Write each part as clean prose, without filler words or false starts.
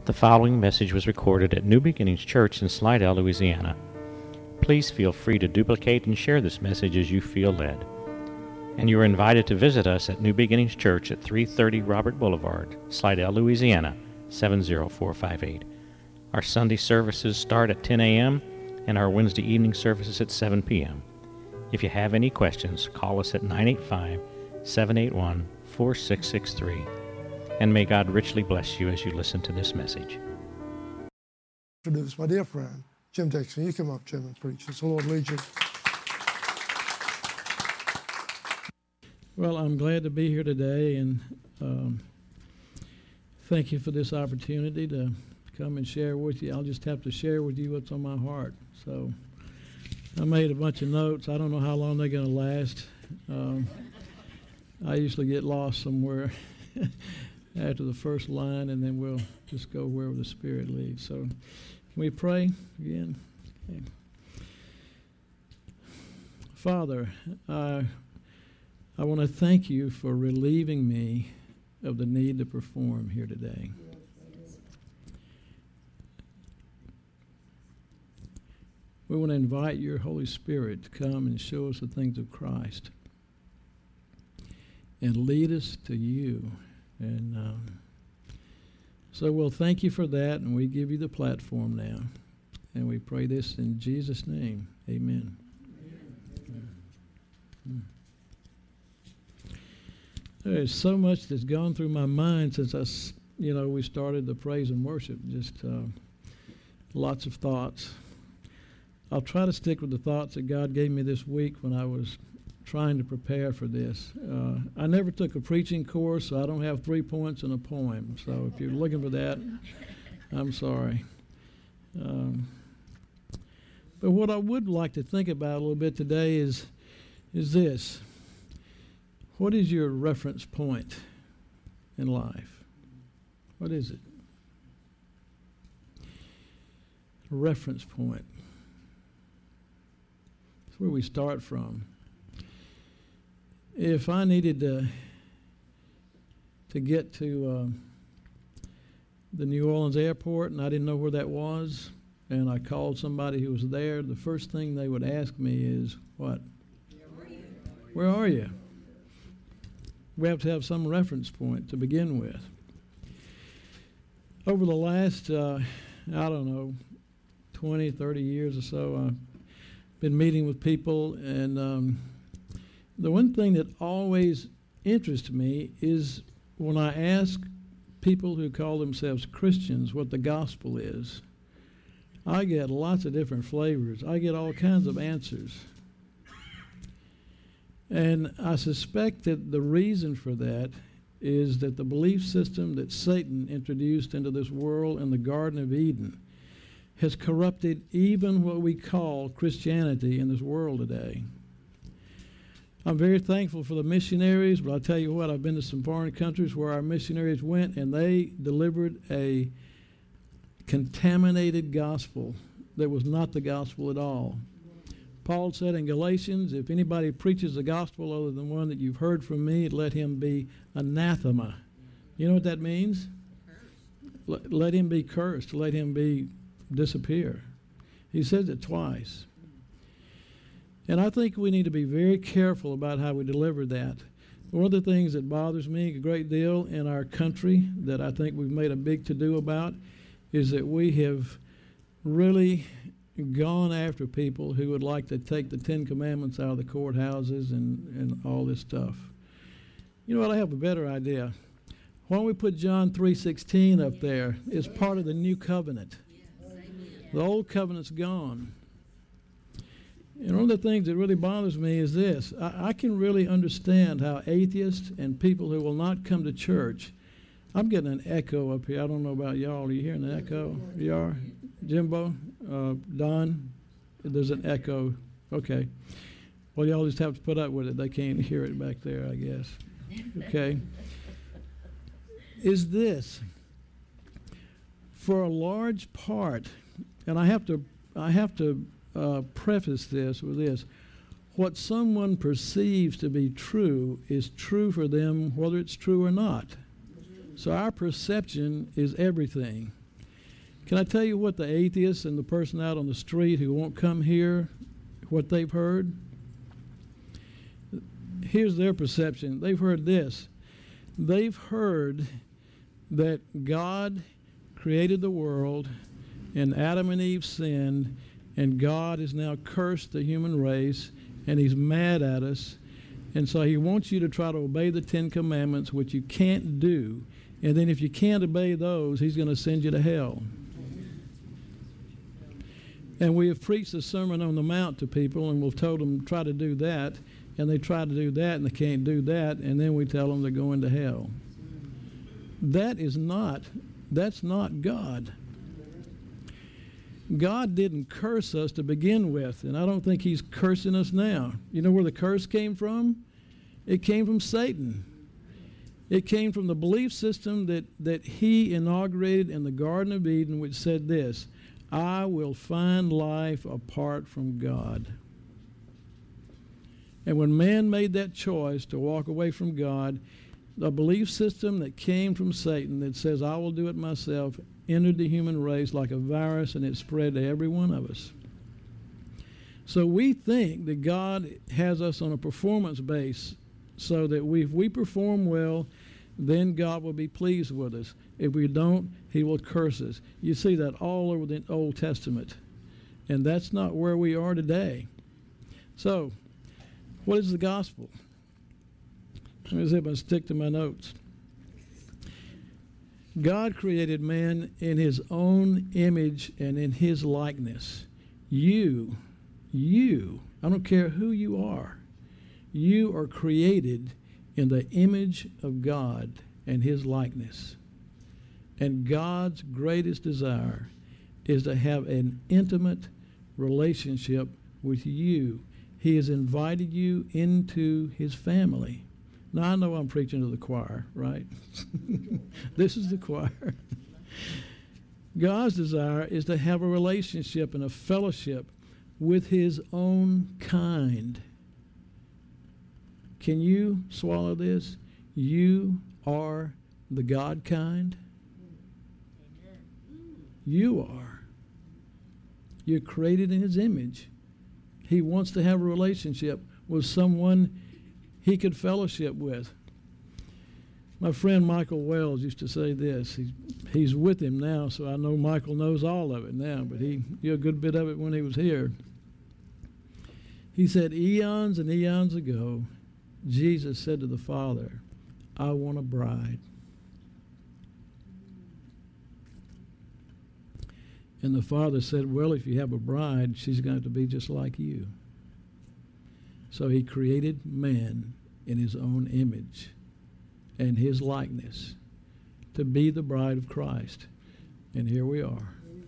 The following message was recorded at New Beginnings Church in Slidell, Louisiana. Please feel free to duplicate and share this message as you feel led. And you are invited to visit us at New Beginnings Church at 330 Robert Boulevard, Slidell, Louisiana, 70458. Our Sunday services start at 10 a.m. and our Wednesday evening services at 7 p.m. If you have any questions, call us at 985-781-4663. And may God richly bless you as you listen to this message. Introduce my dear friend, Jim Dixon. You come up, Jim, and preach. It's the Lord lead you. Well, I'm glad to be here today, and thank you for this opportunity to come and share with you. I'll just have to share with you what's on my heart. So I made a bunch of notes. I don't know how long they're going to last. I usually get lost somewhere after the first line, and then we'll just go wherever the Spirit leads. So can we pray again? Okay. Father, I want to thank you for relieving me of the need to perform here today. We want to invite your Holy Spirit to come and show us the things of Christ and lead us to you. And so we'll thank you for that, and we give you the platform now. And we pray this in Jesus' name. Amen. There's so much that's gone through my mind since we started the praise and worship. Just lots of thoughts. I'll try to stick with the thoughts that God gave me this week when I was trying to prepare for this. I never took a preaching course, so I don't have 3 points in a poem. So if you're looking for that, I'm sorry. But what I would like to think about a little bit today is this. What is your reference point in life? What is it? A reference point. It's where we start from. If I needed to get to the New Orleans airport and I didn't know where that was, and I called somebody who was there, the first thing they would ask me is, what? Where are you? We have to have some reference point to begin with. Over the last, 20, 30 years or so, I've been meeting with people, and the one thing that always interests me is when I ask people who call themselves Christians what the gospel is. I get lots of different flavors. I get all kinds of answers. And I suspect that the reason for that is that the belief system that Satan introduced into this world in the Garden of Eden has corrupted even what we call Christianity in this world today. I'm very thankful for the missionaries, but I'll tell you what, I've been to some foreign countries where our missionaries went and they delivered a contaminated gospel that was not the gospel at all. Paul said in Galatians, if anybody preaches the gospel other than one that you've heard from me, let him be anathema. You know what that means? Let him be cursed. Let him disappear. He says it twice. And I think we need to be very careful about how we deliver that. One of the things that bothers me a great deal in our country that I think we've made a big to-do about is that we have really gone after people who would like to take the Ten Commandments out of the courthouses and all this stuff. You know what? I have a better idea. Why don't we put John 3:16 up there? It's part of the new covenant. The old covenant's gone. And one of the things that really bothers me is this. I can really understand how atheists and people who will not come to church, I'm getting an echo up here. I don't know about y'all. Are you hearing an echo? You are? Jimbo? Don? There's an echo. Okay. Well, y'all just have to put up with it. They can't hear it back there, I guess. Okay. Is this, for a large part, and I have to preface this with this. What someone perceives to be true is true for them whether it's true or not. So our perception is everything. Can I tell you what the atheist and the person out on the street who won't come here, what they've heard? Here's their perception. They've heard this. They've heard that God created the world and Adam and Eve sinned, and God has now cursed the human race, and he's mad at us, and so he wants you to try to obey the Ten Commandments, which you can't do, and then if you can't obey those, he's going to send you to hell. And we have preached the Sermon on the Mount to people, and we've told them try to do that, and they try to do that, and they can't do that, and then we tell them they're going to hell. That's not God. God didn't curse us to begin with, and I don't think he's cursing us now. You know where the curse came from? It came from Satan. It came from the belief system that he inaugurated in the Garden of Eden, which said this: I will find life apart from God. And when man made that choice to walk away from God, the belief system that came from Satan that says, I will do it myself, entered the human race like a virus, and it spread to every one of us. So we think that God has us on a performance base so that if we perform well, then God will be pleased with us. If we don't, he will curse us. You see that all over the Old Testament. And that's not where we are today. So, what is the gospel? Let me see if I can stick to my notes. God created man in his own image and in his likeness. You, I don't care who you are created in the image of God and his likeness. And God's greatest desire is to have an intimate relationship with you. He has invited you into his family. Now, I know I'm preaching to the choir, right? This is the choir. God's desire is to have a relationship and a fellowship with his own kind. Can you swallow this? You are the God kind. You are. You're created in his image. He wants to have a relationship with someone he could fellowship with. My friend Michael Wells used to say this. He's with him now, so I know Michael knows all of it now, but he knew a good bit of it when he was here. He said, eons and eons ago, Jesus said to the Father, I want a bride. And the Father said, well, if you have a bride, she's going to be just like you. So he created man in his own image and his likeness to be the bride of Christ. And here we are.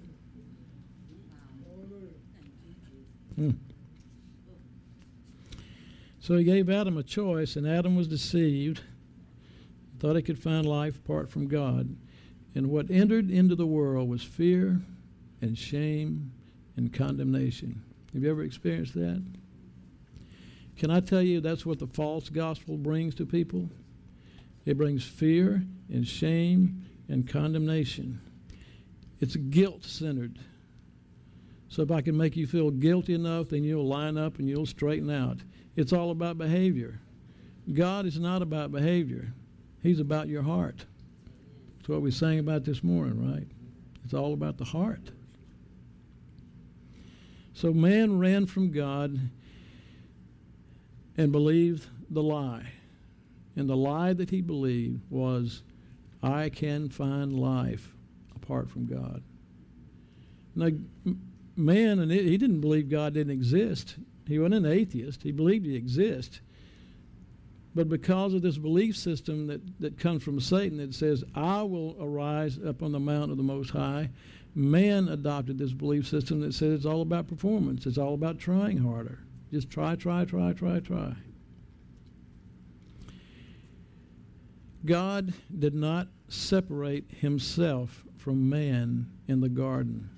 So he gave Adam a choice, and Adam was deceived, thought he could find life apart from God. And what entered into the world was fear and shame and condemnation. Have you ever experienced that? Can I tell you that's what the false gospel brings to people? It brings fear and shame and condemnation. It's guilt-centered. So if I can make you feel guilty enough, then you'll line up and you'll straighten out. It's all about behavior. God is not about behavior. He's about your heart. That's what we sang about this morning, right? It's all about the heart. So man ran from God and believed the lie. And the lie that he believed was, I can find life apart from God. Now, man, and he didn't believe God didn't exist. He wasn't an atheist. He believed he exists. But because of this belief system that comes from Satan that says, I will arise up on the mountain of the Most High, man adopted this belief system that says it's all about performance. It's all about trying harder. Just try. God did not separate himself from man in the garden.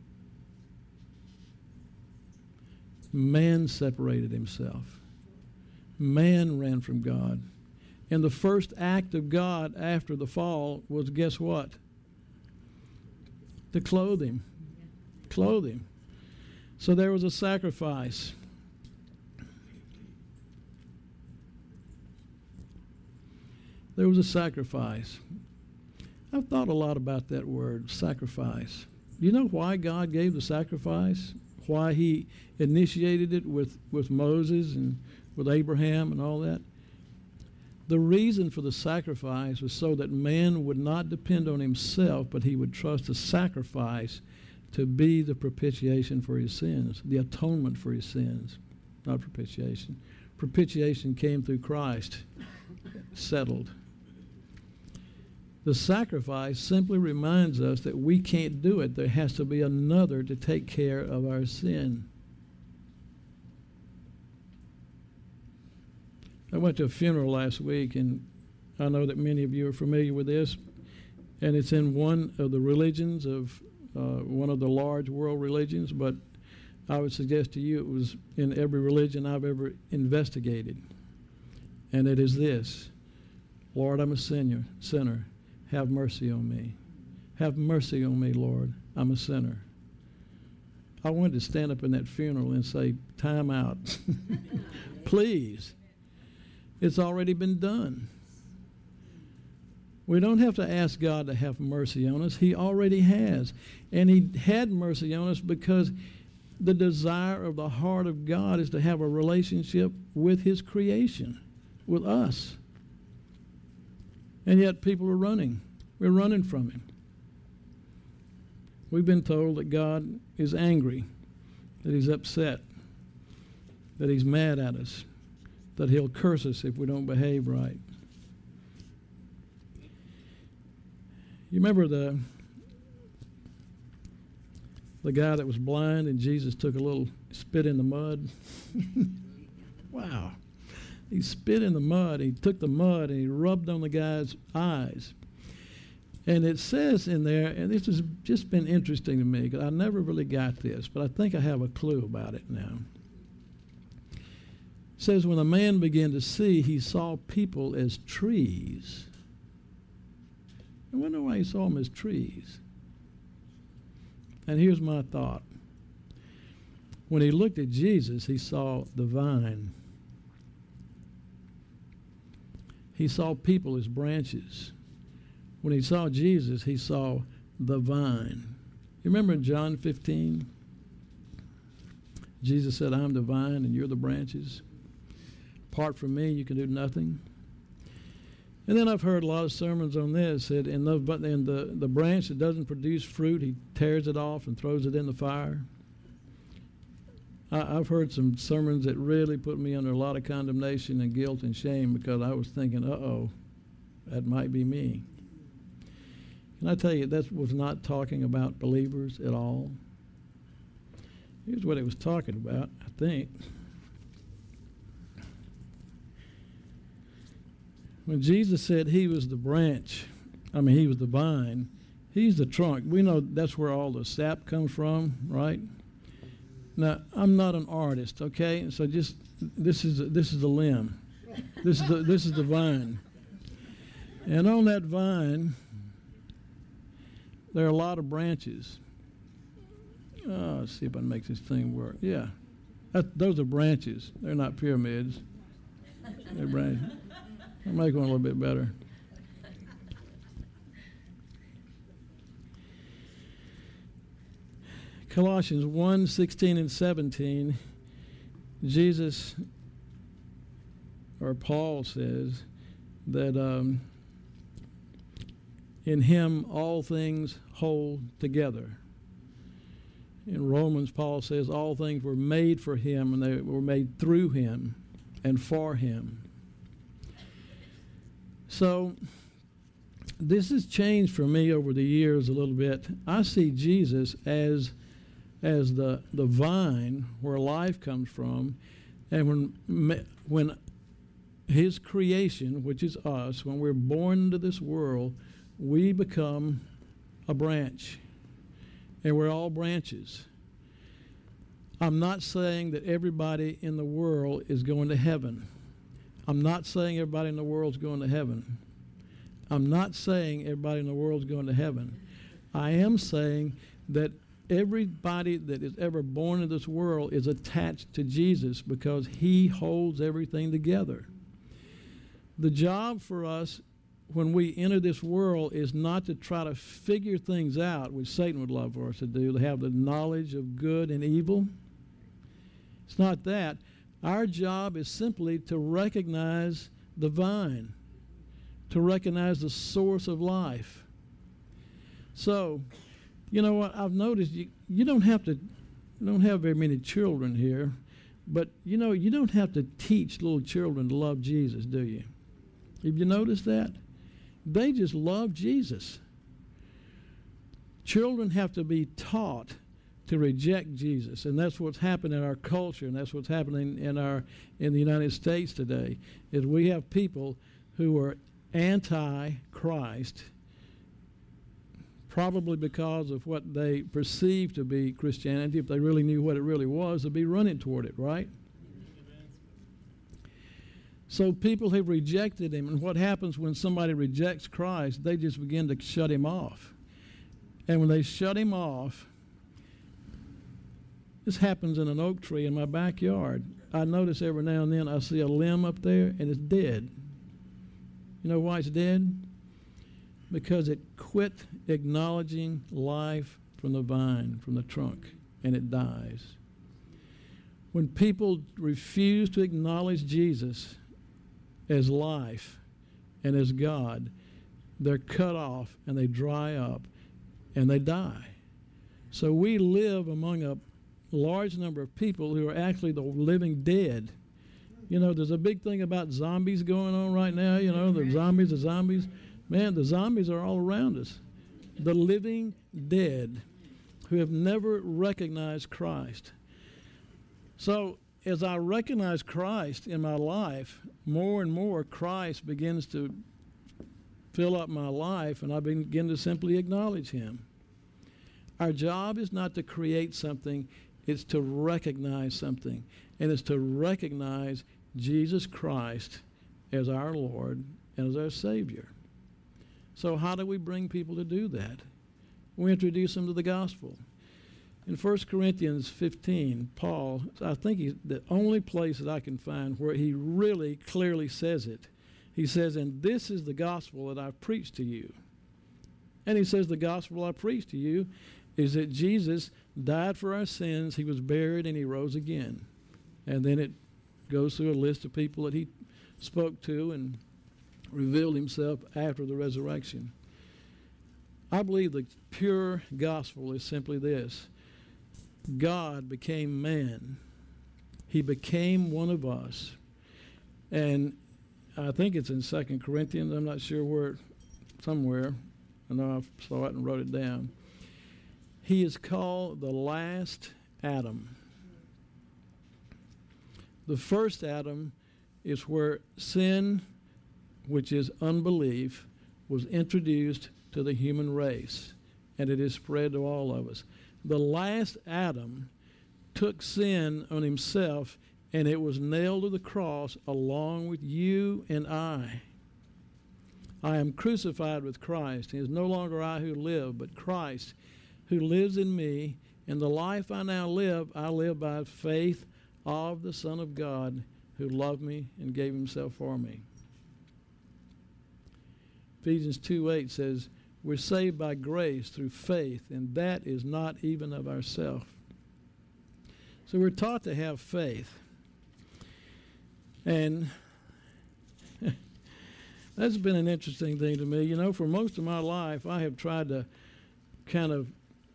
Man separated himself. Man ran from God. And the first act of God after the fall was, guess what? to clothe him. Clothe him. So there was a sacrifice. There was a sacrifice. I've thought a lot about that word, sacrifice. Do you know why God gave the sacrifice? Why he initiated it with Moses and with Abraham and all that? The reason for the sacrifice was so that man would not depend on himself, but he would trust the sacrifice to be the propitiation for his sins, the atonement for his sins, not propitiation. Propitiation came through Christ, settled. The sacrifice simply reminds us that we can't do it. There has to be another to take care of our sin. I went to a funeral last week, and I know that many of you are familiar with this, and it's in one of the religions of one of the large world religions, but I would suggest to you it was in every religion I've ever investigated, and it is this: Lord, I'm a sinner. Have mercy on me. Have mercy on me, Lord. I'm a sinner. I wanted to stand up in that funeral and say, time out. Please. It's already been done. We don't have to ask God to have mercy on us. He already has. And he had mercy on us because the desire of the heart of God is to have a relationship with his creation, with us. And yet people are running. We're running from him. We've been told that God is angry, that he's upset, that he's mad at us, that he'll curse us if we don't behave right. You remember the guy that was blind and Jesus took a little spit in the mud? Wow. He spit in the mud. He took the mud and he rubbed on the guy's eyes. And it says in there, and this has just been interesting to me because I never really got this, but I think I have a clue about it now. It says when a man began to see, he saw people as trees. I wonder why he saw them as trees. And here's my thought. When he looked at Jesus, he saw the vine. He saw people as branches. When he saw Jesus, he saw the vine. You remember in John 15? Jesus said, I'm the vine and you're the branches. Apart from me, you can do nothing. And then I've heard a lot of sermons on this. That in the branch that doesn't produce fruit, he tears it off and throws it in the fire. I've heard some sermons that really put me under a lot of condemnation and guilt and shame because I was thinking, uh-oh, that might be me. Can I tell you, that was not talking about believers at all. Here's what it was talking about, I think. When Jesus said he was the branch, he was the vine, he's the trunk. We know that's where all the sap comes from, right? Now, I'm not an artist, okay? So just this is the limb. This is the vine. And on that vine, there are a lot of branches. Let's see if I can make this thing work. Yeah. Those are branches. They're not pyramids. They're branches. I'll make one a little bit better. Colossians 1:16 and 17, Jesus, or Paul says, that in him all things hold together. In Romans, Paul says all things were made for him, and they were made through him and for him. So this has changed for me over the years a little bit. I see Jesus as the vine where life comes from, and when his creation, which is us, when we're born into this world, we become a branch, and we're all branches. I'm not saying that everybody in the world is going to heaven. I'm not saying everybody in the world is going to heaven. I'm not saying everybody in the world is going to heaven. I am saying that everybody that is ever born in this world is attached to Jesus because he holds everything together. The job for us when we enter this world is not to try to figure things out, which Satan would love for us to do, to have the knowledge of good and evil. It's not that. Our job is simply to recognize the vine, to recognize the source of life. So, you know what, I've noticed you don't have very many children here, but you know, you don't have to teach little children to love Jesus, do you? Have you noticed that? They just love Jesus. Children have to be taught to reject Jesus, and that's what's happened in our culture, and that's what's happening in the United States today, is we have people who are anti-Christ, probably because of what they perceive to be Christianity. If they really knew what it really was, they'd be running toward it, right? So people have rejected him, and what happens when somebody rejects Christ, they just begin to shut him off. And when they shut him off, this happens in an oak tree in my backyard. I notice every now and then I see a limb up there, and it's dead. You know why it's dead? Because it quit acknowledging life from the vine, from the trunk, and it dies. When people refuse to acknowledge Jesus as life and as God, they're cut off and they dry up and they die. So we live among a large number of people who are actually the living dead. You know, there's a big thing about zombies going on right now. You know, the zombies. Man, the zombies are all around us. The living dead who have never recognized Christ. So as I recognize Christ in my life, more and more Christ begins to fill up my life, and I begin to simply acknowledge him. Our job is not to create something, it's to recognize something. And it's to recognize Jesus Christ as our Lord and as our Savior. So how do we bring people to do that? We introduce them to the gospel. In 1 Corinthians 15, Paul, I think he's the only place that I can find where he really clearly says it. He says, and this is the gospel that I've preached to you. And he says, the gospel I preached to you is that Jesus died for our sins, he was buried, and he rose again. And then it goes through a list of people that he spoke to and revealed himself after the resurrection. I believe the pure gospel is simply this. God became man. He became one of us. And I think it's in 2 Corinthians. I'm not sure where, somewhere. I know I saw it and wrote it down. He is called the last Adam. The first Adam is where sin, which is unbelief, was introduced to the human race, and it is spread to all of us. The last Adam took sin on himself, and it was nailed to the cross along with you and I. I am crucified with Christ. It is no longer I who live, but Christ who lives in me. And the life I now live, I live by faith of the Son of God who loved me and gave himself for me. Ephesians 2:8 says, we're saved by grace through faith, and that is not even of ourselves. So we're taught to have faith. And that's been an interesting thing to me. You know, for most of my life, I have tried to kind of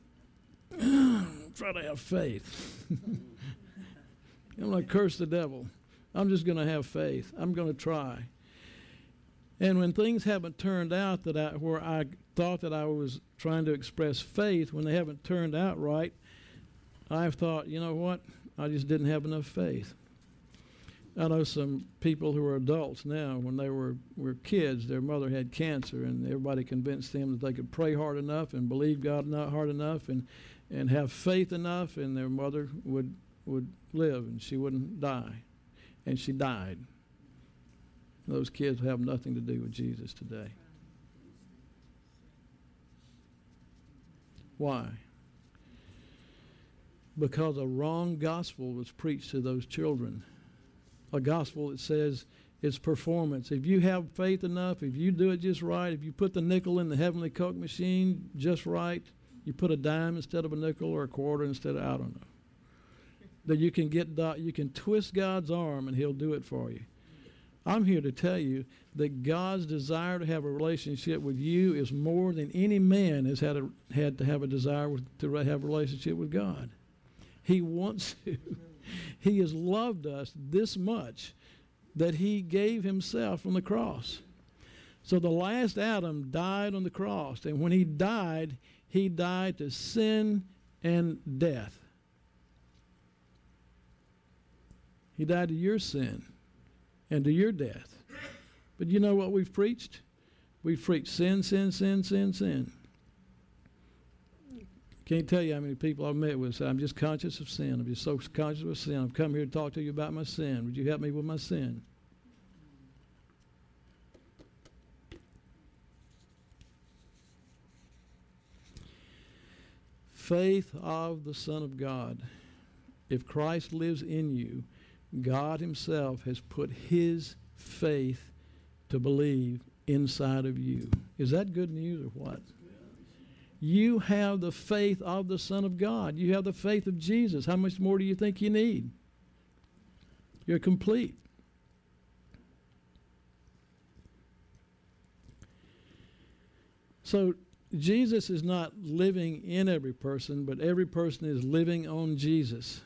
try to have faith. I'm going to curse the devil. I'm just going to have faith. I'm going to try. And when things haven't turned out where I thought that I was trying to express faith, when they haven't turned out right, I've thought, you know what? I just didn't have enough faith. I know some people who are adults now, when they were kids, their mother had cancer, and everybody convinced them that they could pray hard enough and believe God not hard enough and have faith enough, and their mother would live and she wouldn't die. And she died. Those kids have nothing to do with Jesus today. Why? Because a wrong gospel was preached to those children. A gospel that says it's performance. If you have faith enough, if you do it just right, if you put the nickel in the heavenly Coke machine just right, you put a dime instead of a nickel or a quarter instead of, I don't know. That you can twist God's arm and He'll do it for you. I'm here to tell you that God's desire to have a relationship with you is more than any man has had to have a desire to have a relationship with God. He wants to. He has loved us this much that He gave Himself on the cross. So the last Adam died on the cross, and when he died to sin and death. He died to your sin and to your death. But you know what we've preached? We've preached sin, sin, sin, sin, sin. Can't tell you how many people I've met with say, I'm just conscious of sin. I'm just so conscious of sin. I've come here to talk to you about my sin. Would you help me with my sin? Faith of the Son of God. If Christ lives in you, God Himself has put His faith to believe inside of you. Is that good news or what? You have the faith of the Son of God. You have the faith of Jesus. How much more do you think you need? You're complete. So Jesus is not living in every person, but every person is living on Jesus.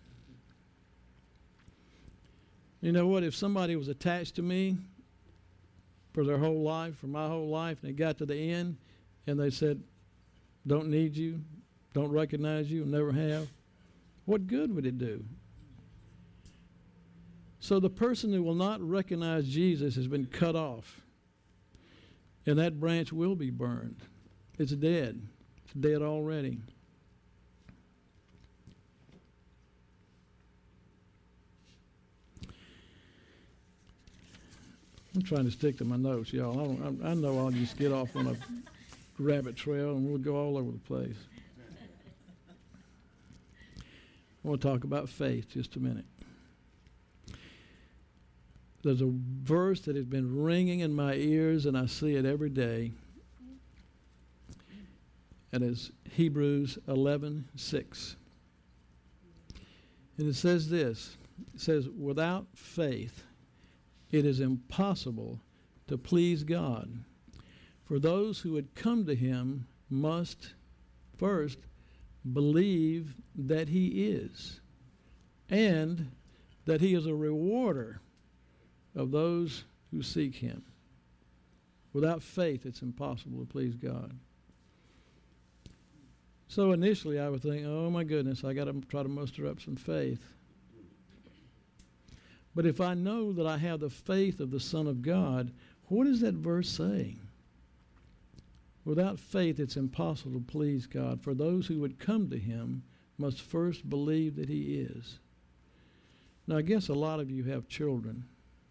You know what? If somebody was attached to me for their whole life, for my whole life, and they got to the end and they said, don't need you, don't recognize you, never have, what good would it do? So the person who will not recognize Jesus has been cut off, and that branch will be burned. It's dead. It's dead already. I'm trying to stick to my notes, y'all. I know I'll just get off on a rabbit trail and we'll go all over the place. I want to talk about faith just a minute. There's a verse that has been ringing in my ears, and I see it every day. And it's Hebrews 11:6. And it says this. It says, without faith, it is impossible to please God. For those who would come to Him must first believe that He is, and that He is a rewarder of those who seek Him. Without faith, it's impossible to please God. So initially I would think, oh my goodness, I got to try to muster up some faith. But if I know that I have the faith of the Son of God, what is that verse saying? Without faith, it's impossible to please God. For those who would come to Him must first believe that He is. Now, I guess a lot of you have children.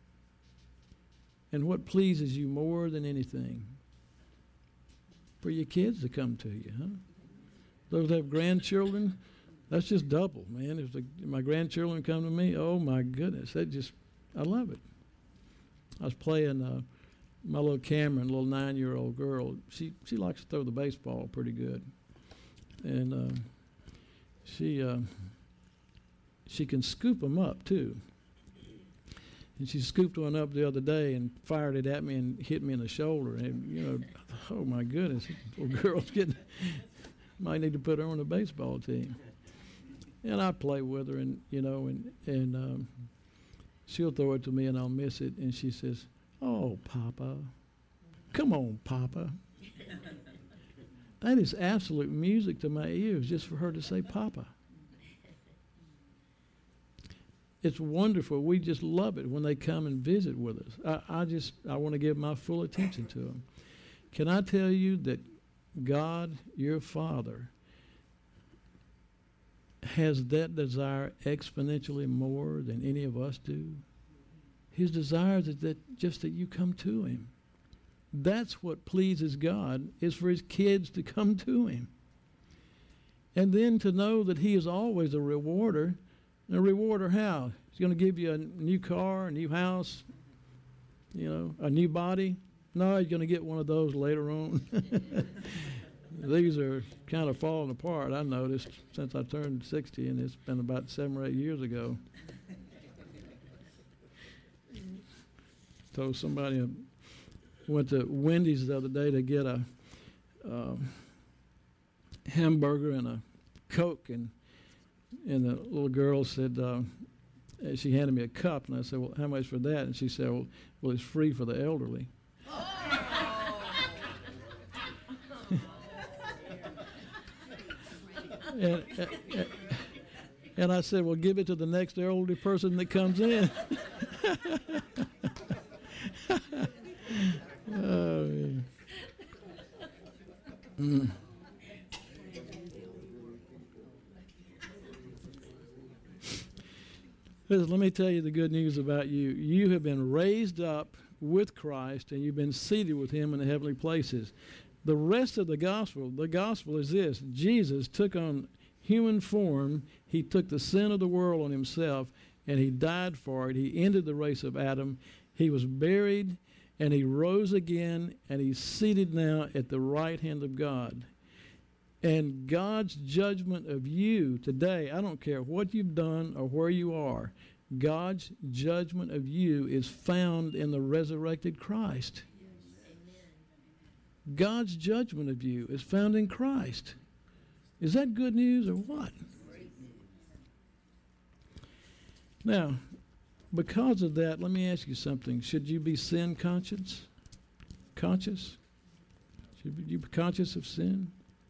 And what pleases you more than anything? For your kids to come to you, huh? Those that have grandchildren, that's just double, man. If my grandchildren come to me, oh my goodness, I love it. I was playing my little Cameron, little 9-year-old girl. She likes to throw the baseball pretty good, and she can scoop them up too. And she scooped one up the other day and fired it at me and hit me in the shoulder. And oh my goodness, little girl's might need to put her on a baseball team. And I play with her, and she'll throw it to me and I'll miss it, and she says, "Oh, Papa, come on, Papa." That is absolute music to my ears just for her to say Papa. It's wonderful. We just love it when they come and visit with us. I want to give my full attention to them. Can I tell you that God, your Father, has that desire exponentially more than any of us do? His desire is that you come to Him. That's what pleases God, is for His kids to come to Him. And then to know that he is always a rewarder. And a rewarder how? He's going to give you a new car, a new house, a new body. No, he's going to get one of those later on. These are kind of falling apart, I noticed, since I turned 60, and it's been about 7 or 8 years ago. Told somebody I went to Wendy's the other day to get a hamburger and a Coke, and the little girl said, she handed me a cup, and I said, well, how much for that? And she said, well, it's free for the elderly. And I said, well, give it to the next elderly person that comes in. Oh, man. Listen, let me tell you the good news about you. You have been raised up with Christ, and you've been seated with him in the heavenly places. The rest of the gospel is this. Jesus took on human form. He took the sin of the world on himself, and he died for it. He ended the race of Adam. He was buried, and he rose again, and he's seated now at the right hand of God. And God's judgment of you today, I don't care what you've done or where you are, God's judgment of you is found in the resurrected Christ. God's judgment of you is found in Christ. Is that good news or what? Now, because of that, let me ask you something. Should you be sin conscious? Conscious? Should you be conscious of sin?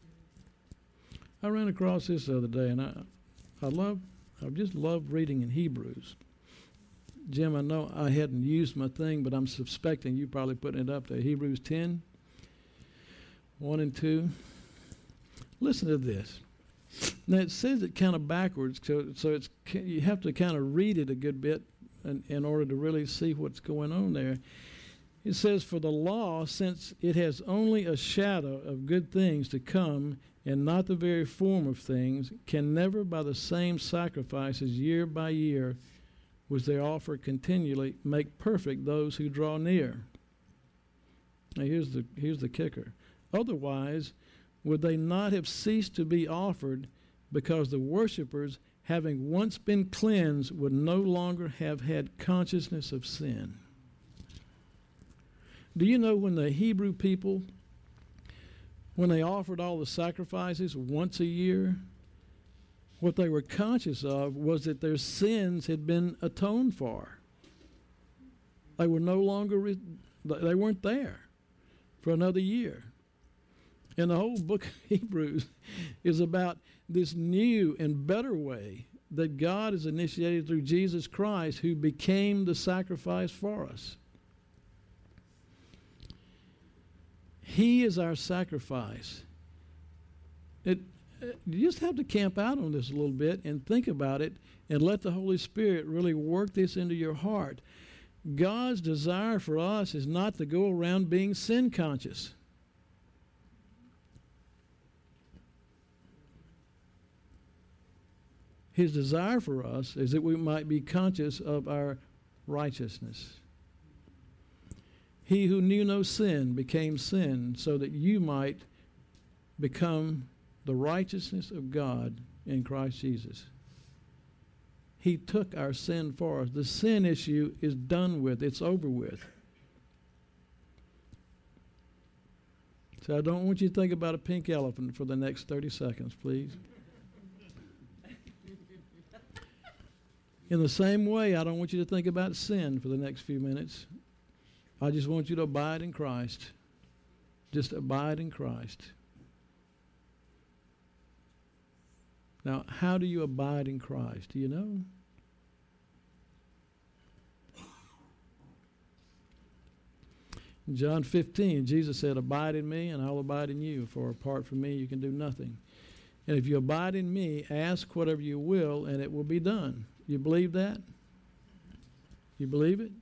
I ran across this the other day, and I just love reading in Hebrews. Jim, I know I hadn't used my thing, but I'm suspecting you probably putting it up there. Hebrews 10, 1 and 2. Listen to this. Now, it says it kind of backwards, so you have to kind of read it a good bit in order to really see what's going on there. It says, for the law, since it has only a shadow of good things to come and not the very form of things, can never by the same sacrifices year by year, which they offer continually, make perfect those who draw near. Now here's the kicker. Otherwise, would they not have ceased to be offered, because the worshipers, having once been cleansed, would no longer have had consciousness of sin? Do you know when the Hebrew people, when they offered all the sacrifices once a year, what they were conscious of was that their sins had been atoned for. They were no longer, they weren't there for another year. And the whole book of Hebrews is about this new and better way that God has initiated through Jesus Christ, who became the sacrifice for us. He is our sacrifice. You just have to camp out on this a little bit and think about it and let the Holy Spirit really work this into your heart. God's desire for us is not to go around being sin conscious. His desire for us is that we might be conscious of our righteousness. He who knew no sin became sin so that you might become the righteousness of God in Christ Jesus. He took our sin for us. The sin issue is done with. It's over with. So I don't want you to think about a pink elephant for the next 30 seconds, please. In the same way, I don't want you to think about sin for the next few minutes. I just want you to abide in Christ. Just abide in Christ. Now, how do you abide in Christ? Do you know? In John 15, Jesus said, abide in me and I'll abide in you, for apart from me you can do nothing. And if you abide in me, ask whatever you will and it will be done. You believe that? You believe it?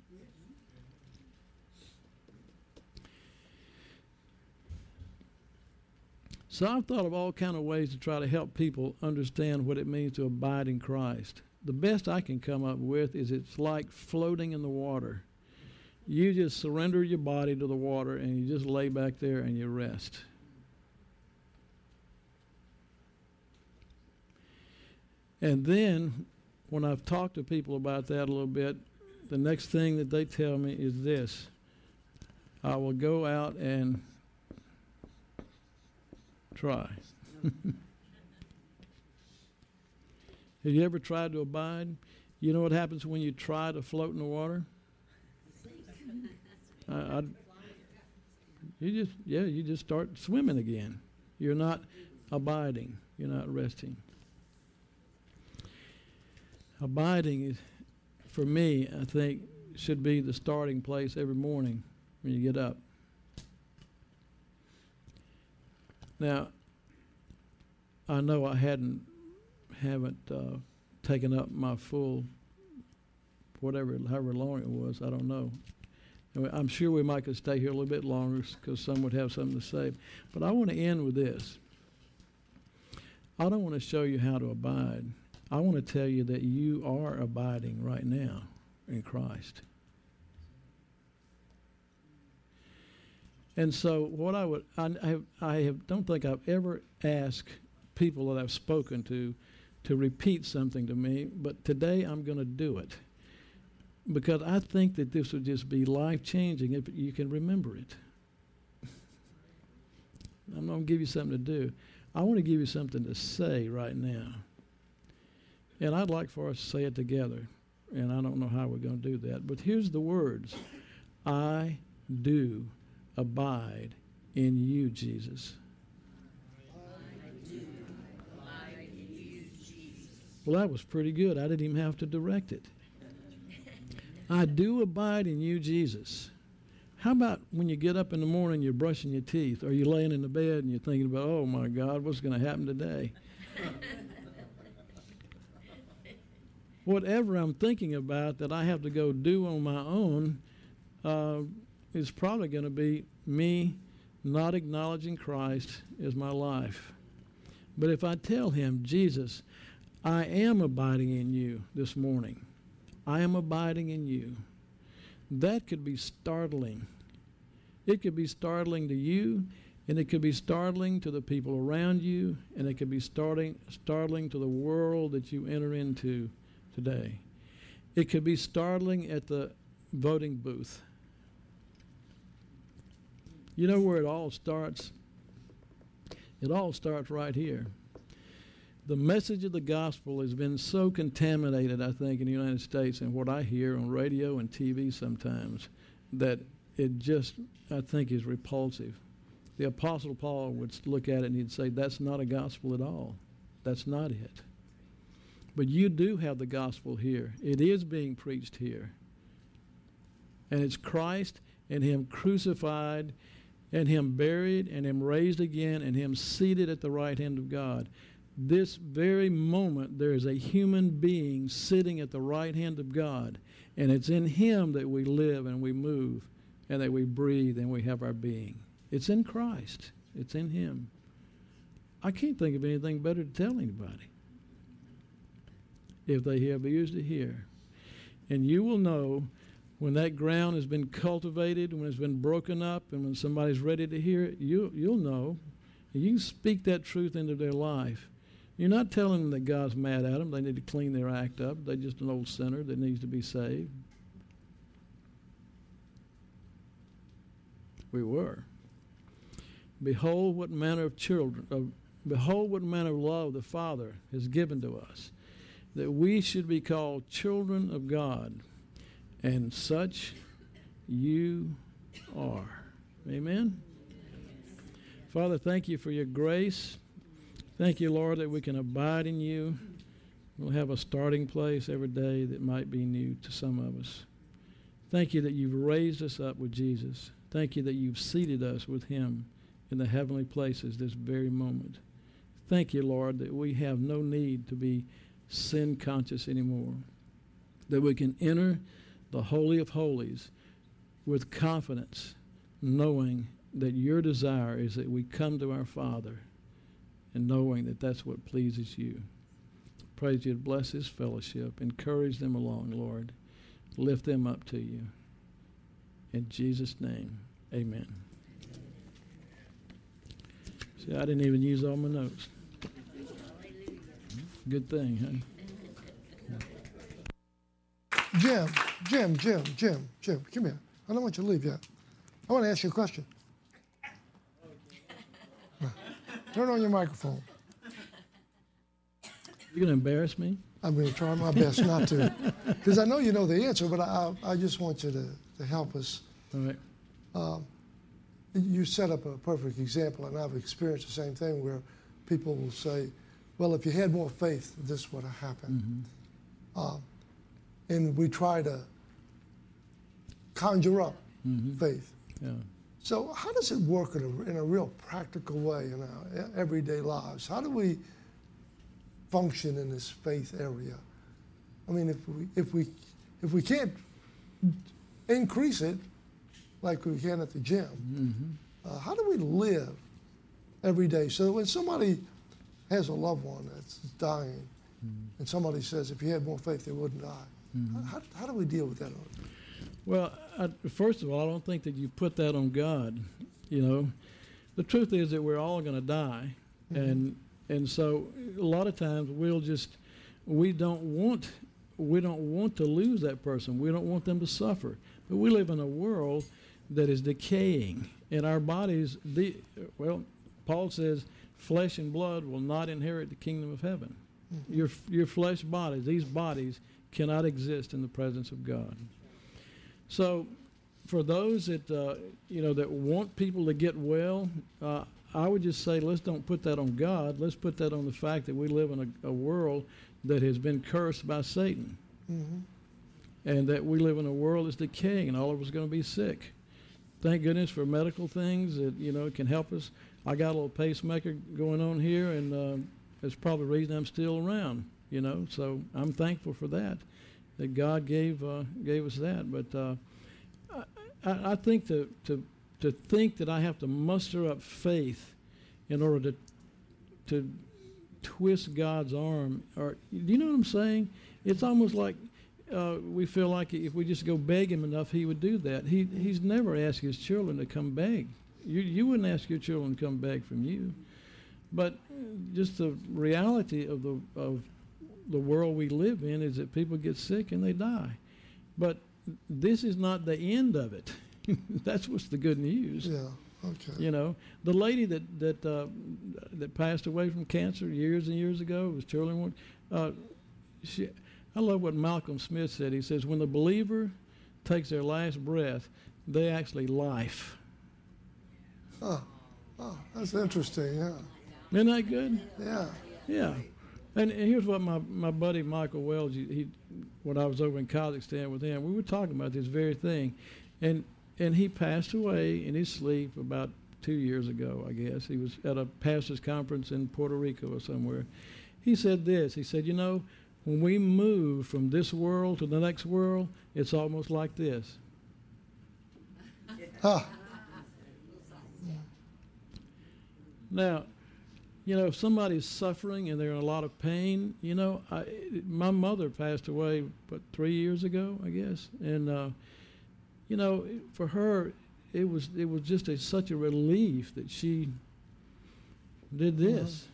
So I've thought of all kind of ways to try to help people understand what it means to abide in Christ. The best I can come up with is it's like floating in the water. You just surrender your body to the water and you just lay back there and you rest. And then when I've talked to people about that a little bit, the next thing that they tell me is this: I will go out and try. Have you ever tried to abide? You know what happens when you try to float in the water? You just start swimming again. You're not abiding. You're not resting. Abiding is, for me, I think, should be the starting place every morning when you get up. Now, I know I haven't taken up my full, however long it was, I don't know. I'm sure we might could stay here a little bit longer because some would have something to say. But I want to end with this. I don't want to show you how to abide. I want to tell you that you are abiding right now in Christ. And so what I don't think I've ever asked people that I've spoken to repeat something to me, but today I'm going to do it. Because I think that this would just be life-changing if you can remember it. I'm not going to give you something to do. I want to give you something to say right now. And I'd like for us to say it together. And I don't know how we're going to do that. But here's the words. I do abide in you, Jesus. I do abide in you, Jesus. Well, that was pretty good. I didn't even have to direct it. I do abide in you, Jesus. How about when you get up in the morning, you're brushing your teeth, or you're laying in the bed and you're thinking about, oh my God, what's going to happen today? Whatever I'm thinking about that I have to go do on my own is probably going to be me not acknowledging Christ as my life. But if I tell him, Jesus, I am abiding in you this morning. I am abiding in you. That could be startling. It could be startling to you, and it could be startling to the people around you, and it could be startling to the world that you enter into today. It could be startling at the voting booth. You know where it all starts? It all starts right here. The message of the gospel has been so contaminated, I think, in the United States and what I hear on radio and TV sometimes, that it just, I think, is repulsive. The Apostle Paul would look at it and he'd say, that's not a gospel at all. That's not it. But you do have the gospel here. It is being preached here. And it's Christ and him crucified and him buried and him raised again and him seated at the right hand of God. This very moment, there is a human being sitting at the right hand of God, and it's in him that we live and we move and that we breathe and we have our being. It's in Christ. It's in him. I can't think of anything better to tell anybody if they have ears to hear. And you will know when that ground has been cultivated, when it's been broken up, and when somebody's ready to hear it, you'll know. You can speak that truth into their life. You're not telling them that God's mad at them. They need to clean their act up. They're just an old sinner that needs to be saved. We were. Behold what manner of behold what manner of love the Father has given to us, that we should be called children of God, and such you are. Amen? Father, thank you for your grace. Thank you, Lord, that we can abide in you. We'll have a starting place every day that might be new to some of us. Thank you that you've raised us up with Jesus. Thank you that you've seated us with him in the heavenly places this very moment. Thank you, Lord, that we have no need to be sin conscious anymore, that we can enter the Holy of Holies with confidence, knowing that your desire is that we come to our Father and knowing that that's what pleases you. Praise you to bless this fellowship. Encourage them along, Lord. Lift them up to you. In Jesus' name, amen. See, I didn't even use all my notes. Good thing, huh? Jim, come here. I don't want you to leave yet. I want to ask you a question. Turn on your microphone. You going to embarrass me? I'm going to try my best not to, because I know you know the answer, but I just want you to help us. All right. You set up a perfect example, and I've experienced the same thing where people will say, well, if you had more faith, this would have happened. Mm-hmm. And we try to conjure up faith. Yeah. So how does it work in a real practical way in our everyday lives? How do we function in this faith area? I mean, if we can't increase it like we can at the gym, how do we live every day so that when somebody has a loved one that's dying and somebody says, if you had more faith, they wouldn't die, how do we deal with that? Well, first of all, I don't think that you put that on God. You know, the truth is that we're all going to die, and so a lot of times we don't want to lose that person. We don't want them to suffer. But we live in a world that is decaying, and our bodies. Paul says, flesh and blood will not inherit the kingdom of heaven. Your flesh bodies, these bodies, cannot exist in the presence of God. So, for those that that want people to get well, I would just say, let's don't put that on God. Let's put that on the fact that we live in a world that has been cursed by Satan, and that we live in a world that's decaying, and all of us are going to be sick. Thank goodness for medical things that can help us. I got a little pacemaker going on here, and that's probably the reason I'm still around. So I'm thankful for that God gave us that. But I think to think that I have to muster up faith in order to twist God's arm, or do you know what I'm saying? It's almost like we feel like if we just go beg him enough, he would do that. He's never asked his children to come beg. You wouldn't ask your children to come beg from you. But just the reality of the world we live in is that people get sick and they die. But this is not the end of it. That's what's the good news. Yeah. Okay. The lady that passed away from cancer years and years ago was Shirley Warren. I love what Malcolm Smith said. He says, when the believer takes their last breath, they actually life. Oh, that's interesting. Yeah. Isn't that good? Yeah. Yeah. And here's what my buddy Michael Wells, when I was over in Kazakhstan with him, we were talking about this very thing. And he passed away in his sleep about 2 years ago, I guess. He was at a pastor's conference in Puerto Rico or somewhere. He said this. He said, when we move from this world to the next world, it's almost like this. Now, if somebody's suffering and they're in a lot of pain, my mother passed away, 3 years ago, I guess. And, for her, it was just such a relief that she did this,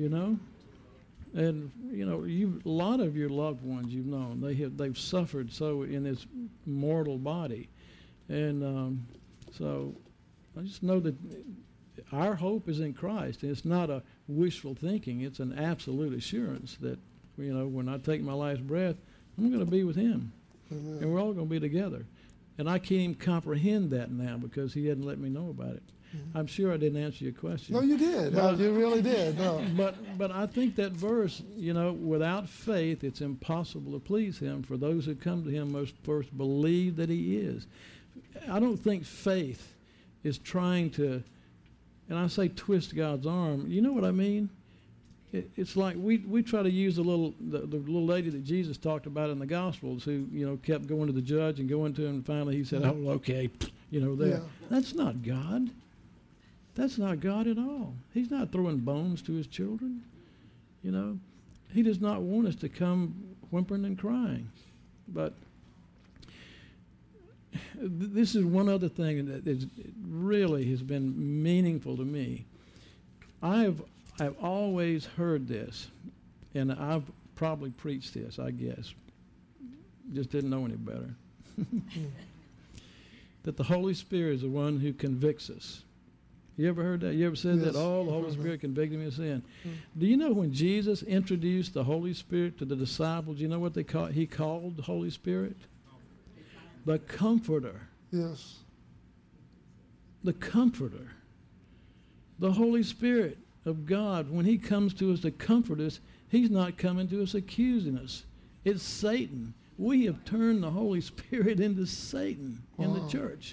And, a lot of your loved ones you've known, they've suffered so in this mortal body. And so I just know that our hope is in Christ. And it's not a wishful thinking. It's an absolute assurance that, when I take my last breath, I'm going to be with him. Amen. And we're all going to be together. And I can't even comprehend that now because he hadn't let me know about it. I'm sure I didn't answer your question. No, you did. You really did. No. But I think that verse, without faith, it's impossible to please him. For those who come to him must first believe that he is. I don't think faith is trying to, and I say twist God's arm. You know what I mean? It's like we try to use the little lady that Jesus talked about in the Gospels who, kept going to the judge and going to him, and finally he said, oh, okay, there. Yeah. That's not God. That's not God at all. He's not throwing bones to his children. You know, he does not want us to come whimpering and crying. But this is one other thing that really has been meaningful to me. I've always heard this, and I've probably preached this, I guess. Just didn't know any better. That the Holy Spirit is the one who convicts us. You ever heard that? You ever said Yes. that? Oh, the Holy Spirit convicted me of sin. Do you know when Jesus introduced the Holy Spirit to the disciples, you know what he called the Holy Spirit? The Comforter. Yes. The Comforter. The Holy Spirit of God, when he comes to us to comfort us, he's not coming to us accusing us. It's Satan. We have turned the Holy Spirit into Satan in the church.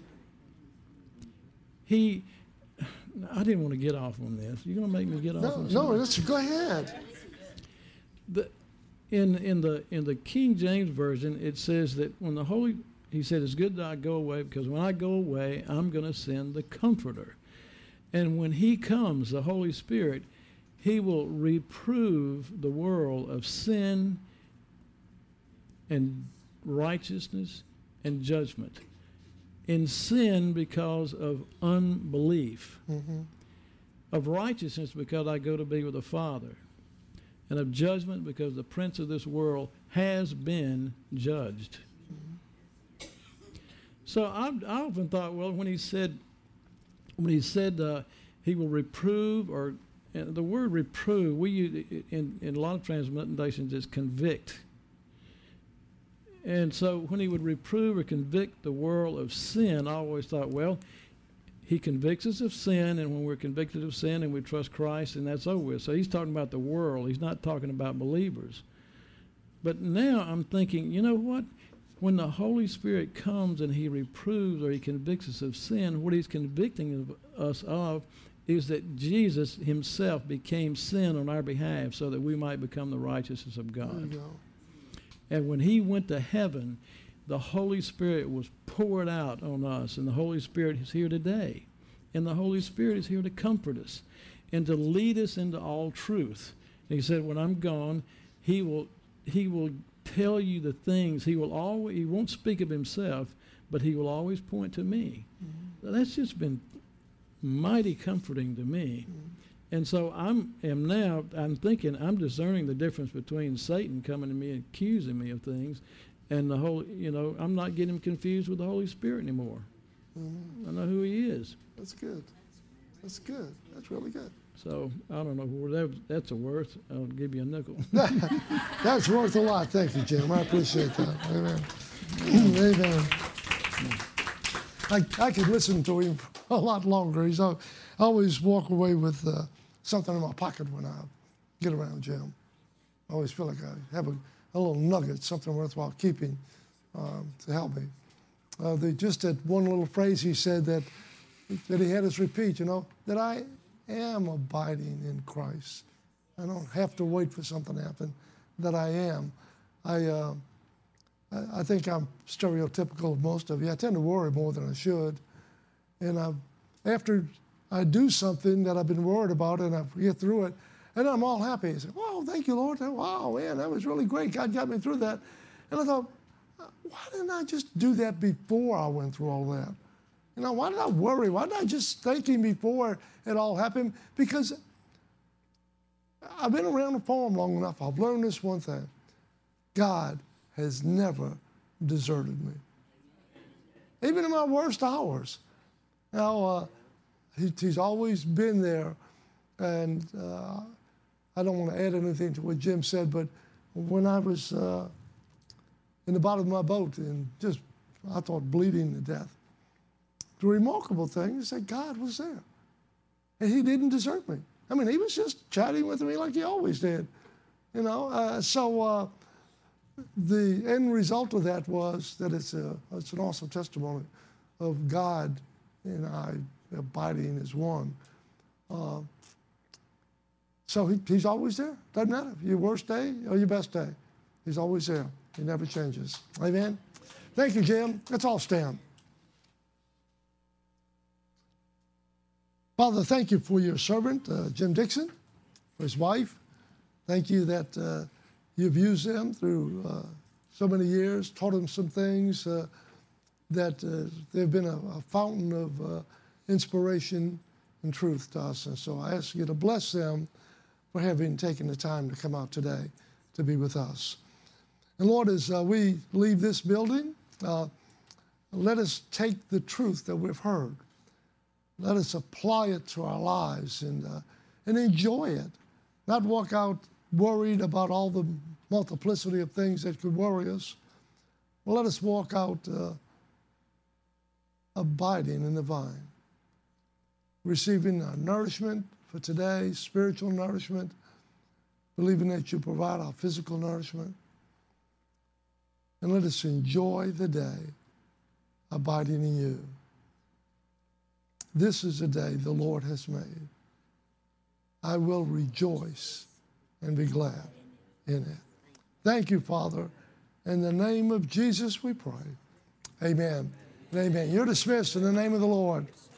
I didn't want to get off on this. You're going to make me get off on No, something? go ahead. In the King James Version, it says that he said, it's good that I go away, because when I go away, I'm going to send the Comforter. And when he comes, the Holy Spirit, he will reprove the world of sin and righteousness and judgment. In sin, because of unbelief. Mm-hmm. Of righteousness, because I go to be with the Father. And of judgment, because the prince of this world has been judged. Mm-hmm. So I often thought, well, when he said he will reprove, or the word reprove, we use in a lot of translations is convict. And so when he would reprove or convict the world of sin, I always thought, well, he convicts us of sin, and when we're convicted of sin and we trust Christ, and that's over with. So he's talking about the world. He's not talking about believers. But now I'm thinking, you know what? When the Holy Spirit comes and he reproves or he convicts us of sin, what he's convicting us of is that Jesus himself became sin on our behalf so that we might become the righteousness of God. There you go. And when he went to heaven, the Holy Spirit was poured out on us, and the Holy Spirit is here today. And the Holy Spirit is here to comfort us and to lead us into all truth. And he said, when I'm gone, he will tell you the things. He won't speak of himself, but he will always point to me. Mm-hmm. That's just been mighty comforting to me. Mm-hmm. And so I'm thinking, I'm discerning the difference between Satan coming to me and accusing me of things, and the I'm not getting confused with the Holy Spirit anymore. Mm-hmm. I know who he is. That's good. That's good. That's really good. So I don't know where that's worth. I'll give you a nickel. That's worth a lot. Thank you, Jim. I appreciate that. Amen. Amen. I could listen to him a lot longer. I always walk away with something in my pocket when I get around Jim. I always feel like I have a little nugget, something worthwhile keeping to help me. Just that one little phrase he said that he had us repeat, that I am abiding in Christ. I don't have to wait for something to happen, that I am. I think I'm stereotypical of most of you. I tend to worry more than I should. And after I do something that I've been worried about and I get through it, and I'm all happy. I say, "Wow, thank you, Lord. Wow, man, that was really great. God got me through that." And I thought, why didn't I just do that before I went through all that? Why did I worry? Why did I just thank him before it all happened? Because I've been around the farm long enough. I've learned this one thing. God has never deserted me. Even in my worst hours. He's always been there. And I don't want to add anything to what Jim said, but when I was in the bottom of my boat and just, I thought, bleeding to death, the remarkable thing is that God was there. And he didn't desert me. I mean, he was just chatting with me like he always did. So the end result of that was that it's an awesome testimony of God and I abiding as one. So he's always there. Doesn't matter your worst day or your best day. He's always there. He never changes. Amen? Thank you, Jim. Let's all stand. Father, thank you for your servant, Jim Dixon, for his wife. Thank you that you've used them through so many years, taught them some things, that they've been a fountain of inspiration and truth to us. And so I ask you to bless them for having taken the time to come out today to be with us. And Lord, as we leave this building, let us take the truth that we've heard. Let us apply it to our lives and enjoy it. Not walk out worried about all the multiplicity of things that could worry us. Well, let us walk out abiding in the vine, receiving our nourishment for today, spiritual nourishment, believing that you provide our physical nourishment. And let us enjoy the day abiding in you. This is a day the Lord has made. I will rejoice and be glad in it. Thank you, Father. In the name of Jesus we pray. Amen and amen. You're dismissed in the name of the Lord.